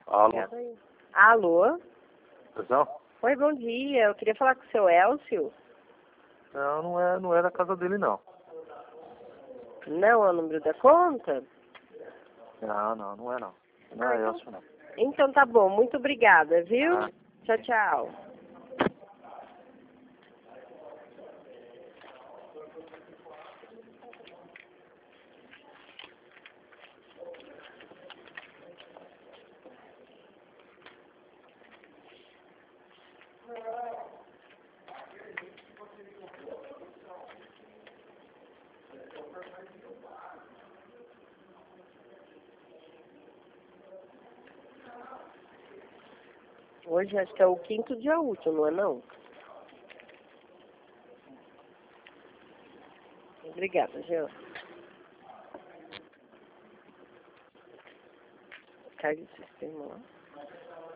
Alô? Obrigada aí. Alô? Pessoal? Oi, bom dia. Eu queria falar com o seu Elcio. Não, não é da casa dele, não. Não é o número da conta? Não é não. Não é Elcio, não. Então tá bom. Muito obrigada, viu? Ah. Tchau, tchau. Hoje acho que é o 5º dia útil, não é não? Obrigada, Jean. Carga o sistema lá.